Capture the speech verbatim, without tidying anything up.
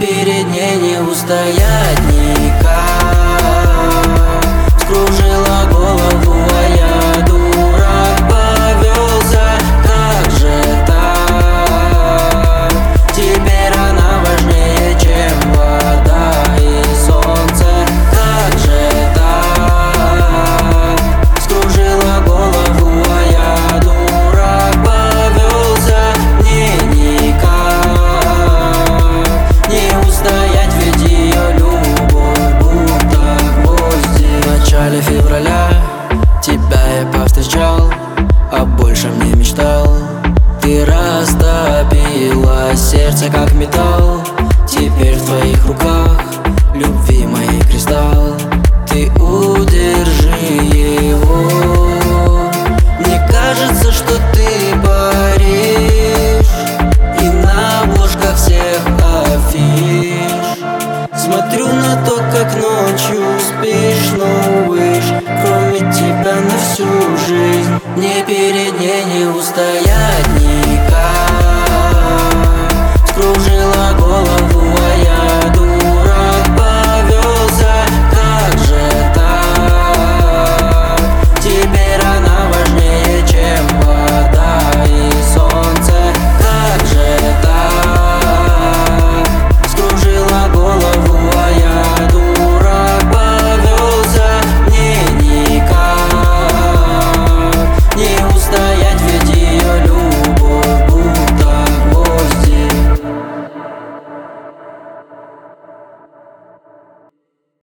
перед ней не устоять никак. Скружила голову, а я дурак повелся. Как же так? Теперь она важнее, чем вода и солнце. Как же так? Скружила голову, а я дурак повелся. Мне никак не устоять, ведь ее любовь будто гвозди. В начале февраля тебя я повстречал, а больше не мечтал. Ты растопила сердце, как металл. Теперь в твоих руках любви моей кристалл. Ты удержи его. Мне кажется, что ты Париж, и на обложках всех афиш смотрю на то, как ночью